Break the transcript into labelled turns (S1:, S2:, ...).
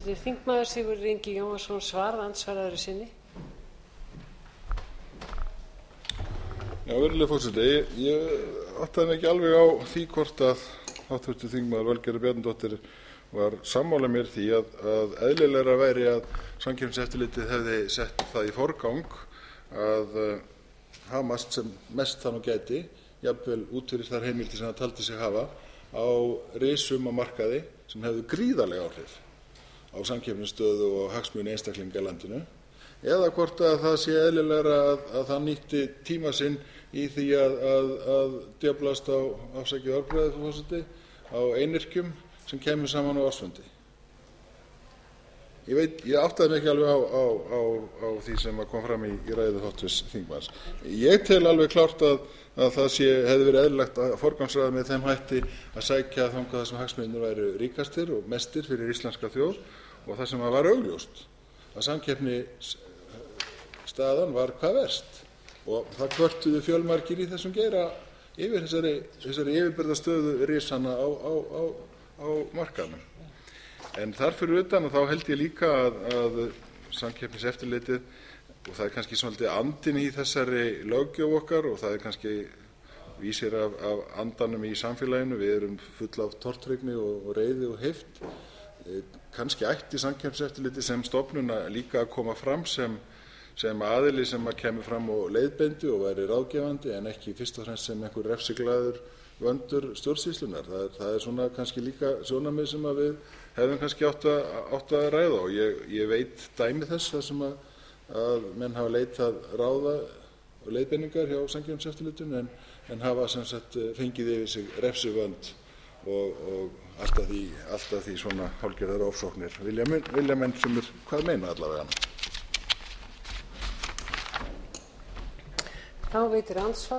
S1: Þingmaður Sigurður Ingi Jóhannsson andsvaraður sinni.
S2: Virðulegur forseti, ég áttaði mig ekki alveg á því hvort að hv. þingmaður Valgerður Bjarnadóttir var sammála mér því að eðlilegra væri að Samkeppniseftirlitið hefði sett það í forgang að hamast sem mest það nú gæti, jafnvel út fyrir þær heimildir sem það taldi sig hafa, á risum á markaði sem hefðu gríðarleg áhrif á samkeppnisstöðu og hagsmuni einstaklinga í landinu, eða hvort að það sé eðlilegra að það nýtti tíma sinn í því að djöflast á, afsakið orðbragðið, frú forseti, á einyrkjum sem kemur saman á ársfundi. Ég áttaði mig ekki alveg á því sem kom fram í ræðu hv. þingmanns. Ég tel alveg klárt að það hefði verið eðlilegt að forgangsraða með þeim hætti að sækja þangað þar sem hagsmunirnir væru ríkastir og mestir fyrir íslenska þjóð, og það sem var augljóst að samkeppnisstaðan var hvað verst, og það kvörtuðu fjölmargir í þessum geira yfir þessari yfirburðastöðu risanna á markaðnum. En þar fyrir utan, og þá held ég líka að Samkeppniseftirlitið, og það kannski svolítið andinn í þessari löggjöf okkar, og það kannski vísir af andanum í samfélaginu, við erum full af tortryggni og reiði og heift, kannski ætti Samkeppniseftirlitið sem stofnun líka að koma fram sem aðili sem kemur fram og leiðbeindi og væri ráðgefandi, en ekki fyrst og fremst sem einhver refsiglaður vöndur stjórnsýslunnar. Það svona kannski líka sjónarmið sem við hefðum kannski átt að ræða, og ég veit dæmi þess þar sem að menn hafa leitað ráða og leiðbeiningar hjá Samkeppniseftirlitinu en hafa sem sagt fengið yfir sig refsivönd og allt að því svona hálfgerðar ofsóknir vilja menn sem hvað meina allavega.
S1: Þá veitir andsvar